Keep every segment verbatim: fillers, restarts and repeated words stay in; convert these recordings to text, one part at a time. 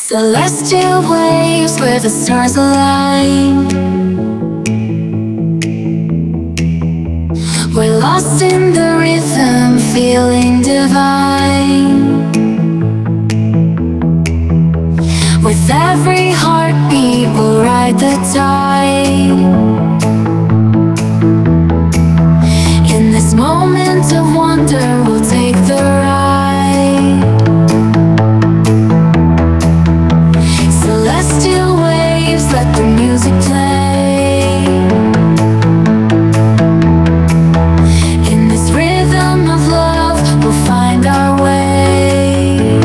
Celestial waves where the stars align. We're lost in the rhythm, feeling divine. With every heartbeat, we'll ride the tide. In this moment of wonder, we'll take the ride. Celestial waves, let the music play. In this rhythm of love, we'll find our way.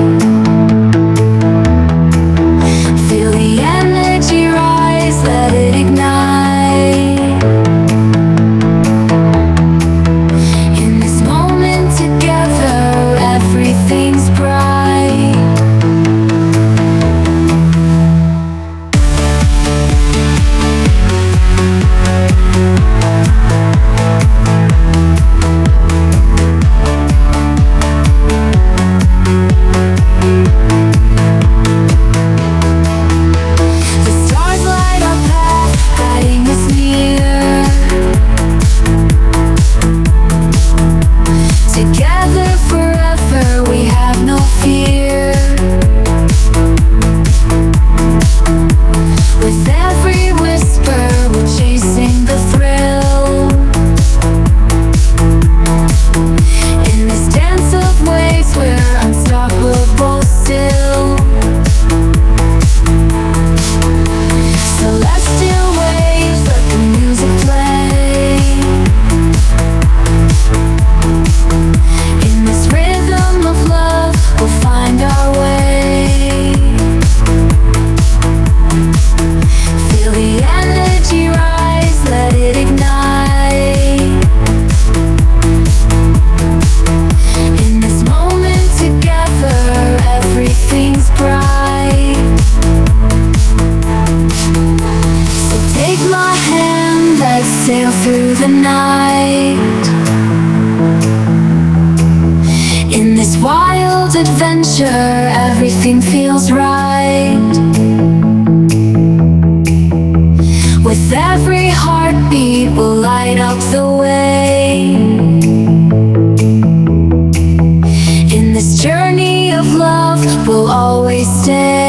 Feel the energy rise, let it ignite. In this moment together, everything's bright. Together forever, we have no fear. With every whisper, we're chasing the thrill. In this dance of waves, we're unstoppable still. Celestial waves, let the music play. In this rhythm of love, we'll find our way. Feel the energy rise, let it ignite. In this moment together, everything's bright. So take my hand, let's sail through the night. In this wild adventure, everything feels right. With every heartbeat, we'll light up the way. In this journey of love, we'll always stay.